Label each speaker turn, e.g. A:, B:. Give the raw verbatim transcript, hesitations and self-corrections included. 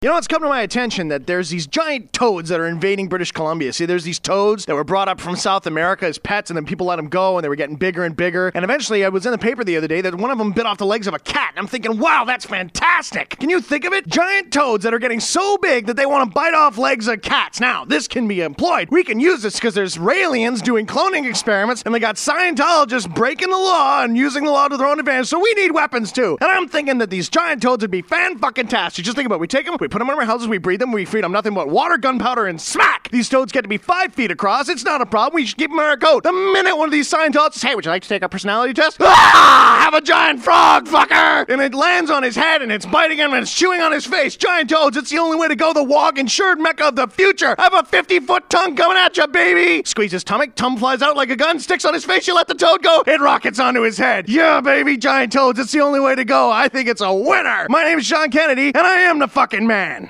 A: You know, it's come to my attention that there's these giant toads that are invading British Columbia. See, there's these toads that were brought up from South America as pets, and then people let them go, and they were getting bigger and bigger. And eventually, I was in the paper the other day that one of them bit off the legs of a cat. And I'm thinking, wow, that's fantastic. Can you think of it? Giant toads that are getting so big that they want to bite off legs of cats. Now, this can be employed. We can use this because there's aliens doing cloning experiments, and they got Scientologists breaking the law and using the law to their own advantage. So we need weapons too. And I'm thinking that these giant toads would be fan-fucking-tastic. Just think about it. We take them, we put them in our houses, we breed them, we feed them nothing but water, gunpowder, and smack! These toads get to be five feet across. It's not a problem. We should keep them in our coat. The minute one of these Scientologists says, hey, would you like to take a personality test? Ah! Have a giant frog, fucker! And it lands on his head, and it's biting him, and it's chewing on his face. Giant toads, it's the only way to go. The walk-insured mecca of the future. Have a fifty-foot tongue coming at you, baby! Squeeze his stomach, tongue flies out like a gun, sticks on his face, you let the toad go, it rockets onto his head. Yeah, baby, giant toads, it's the only way to go. I think it's a winner! My name is Sean Kennedy, and I am the fucking man.